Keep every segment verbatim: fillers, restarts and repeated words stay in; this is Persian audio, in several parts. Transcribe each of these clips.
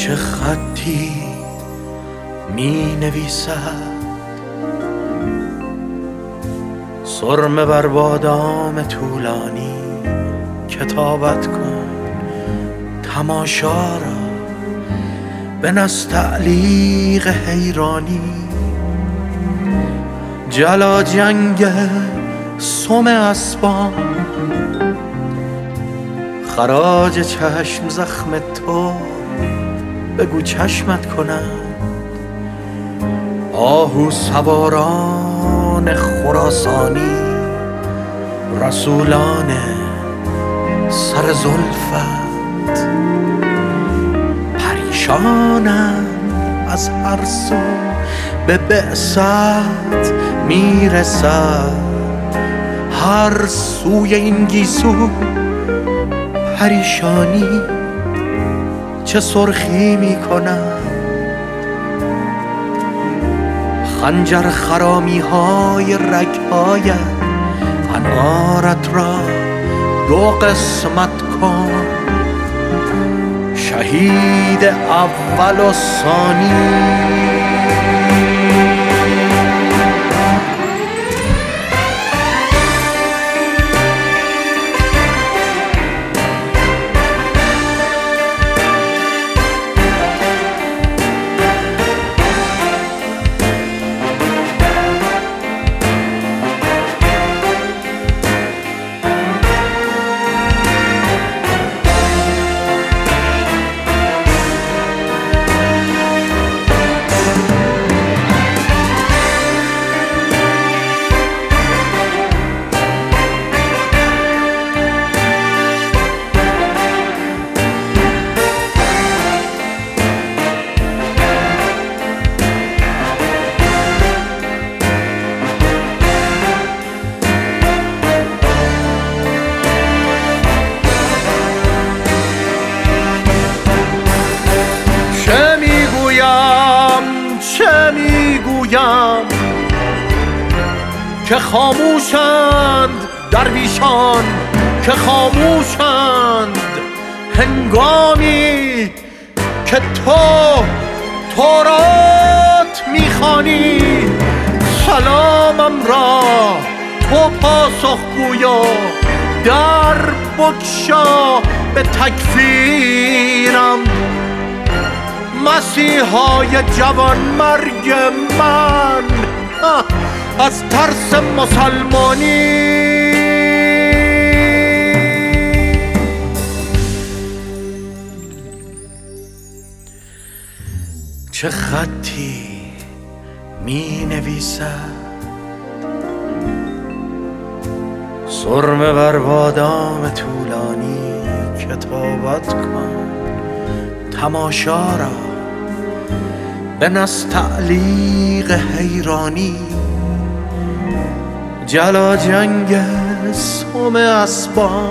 چه خطی می نویسد سرمه بر بادام طولانی. کتابت کن تماشا را به نستعلیق حیرانی. جلا جنگ سم اسبان خراج چشم زخم تو بگو چشمت کنند. آهو سواران خراسانی رسولان سر زلفت پریشانند از هر سو به بعثت میرسد. هر سوی این گیسو پریشانی چه سرخی میکنند. خنجر خرامی های رگ‌هایت انارت را دو قسمت کن. شهید اول و ثانی. چه میگویم که خاموشند درویشان، که خاموشند هنگامی که تو تورات میخوانی. سلامم را تو پاسخ گویا، در بگشا به تکفیرم. مسیحای جوان مرگ من از ترس مسلمانی. چه خطی می نویسد سرمه بر بادام طولانی. کتابت کن تماشا را به نستعلیق حیرانی. جلا جنگ سم اسبان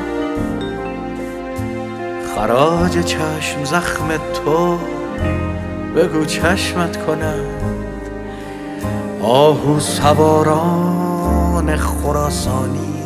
خراج چشم زخم تو بگو چشمت کنند. آهو سواران خراسانی